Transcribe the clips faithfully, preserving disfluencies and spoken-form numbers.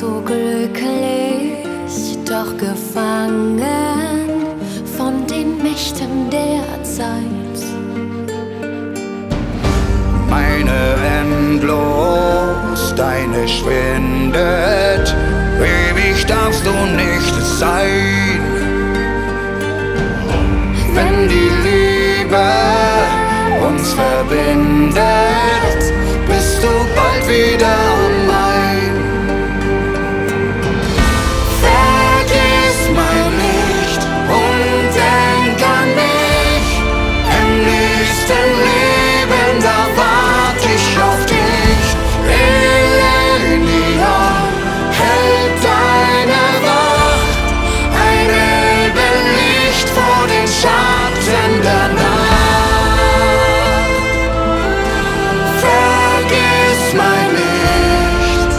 so glücklich, doch gefangen von den Mächten der Zeit. Meine endlos, deine schwindet, ewig darfst du nicht sein. Wenn die Liebe uns verbindet, bist du bald wieder mein. Vergiss mein Licht und denk an mich. Im nächsten Leben, da wart ich auf dich. Elenia hält deine Wacht, ein Elbenlicht vor den Schatten der Nacht. Vergiss mein Licht.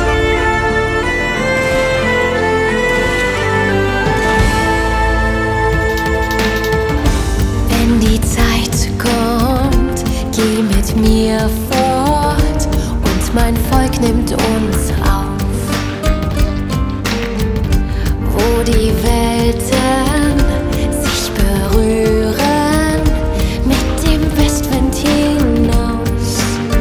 Wenn die Zeit kommt, geh mit mir fort und mein Volk nimmt uns auf, wo die Welten sich berühren mit dem Westwind hinaus.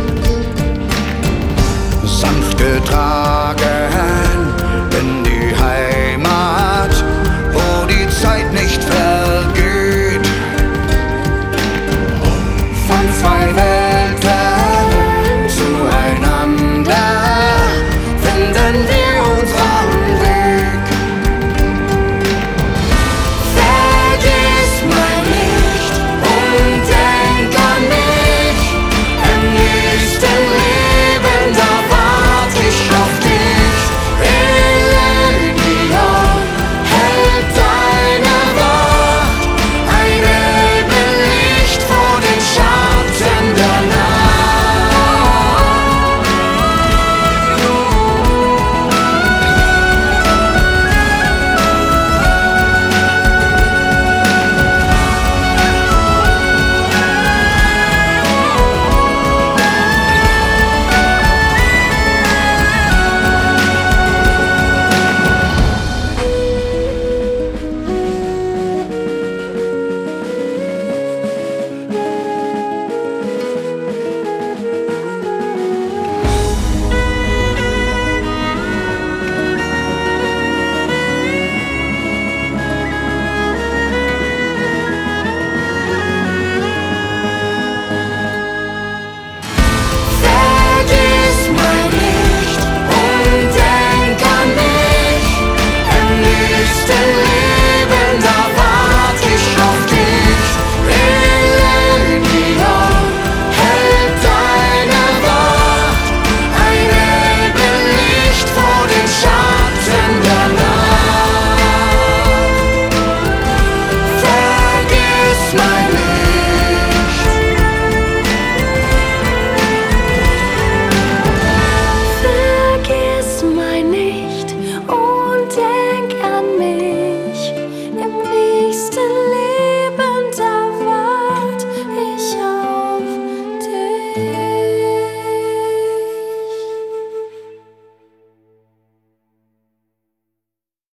Sanft getragen in die Heimat, wo die Zeit nicht vergeht. Von zwei Welten